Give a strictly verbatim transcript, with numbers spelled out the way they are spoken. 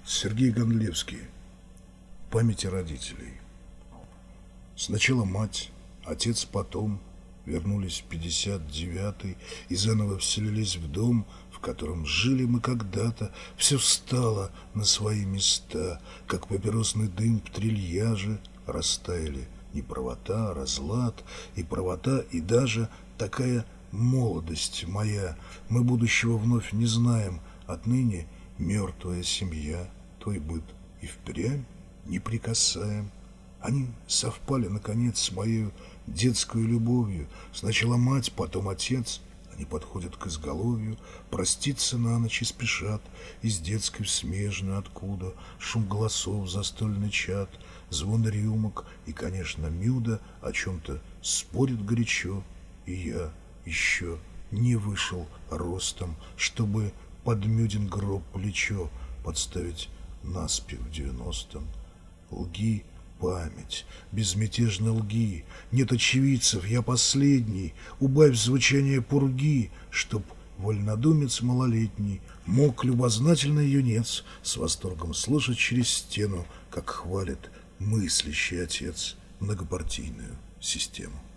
Сергей Гондлевский. Памяти родителей. Сначала мать, отец потом вернулись в пятьдесят девятый и заново вселились в дом, в котором жили мы когда-то. Все встало на свои места, как папиросный дым в трильяже. Растаяли неправота, разлад и правота, и даже такая молодость моя. Мы будущего вновь не знаем, отныне мертвая семья. Твой быт и впрямь не прикасаем. Они совпали, наконец, с моей детской любовью. Сначала мать, потом отец. Они подходят к изголовью, проститься на ночь и спешат. Из детской в смежную откуда шум голосов, застольный чад, звон рюмок и, конечно, Мюда о чем-то спорит горячо. И я еще не вышел ростом, чтобы под Мюдин гроб плечо подставить наспех в девяностом. Лги, память, безмятежно лги, нет очевидцев, я последний. Убавь звучание пурги, чтоб вольнодумец малолетний мог любознательный юнец с восторгом слышать через стену, как хвалит мыслящий отец многопартийную систему.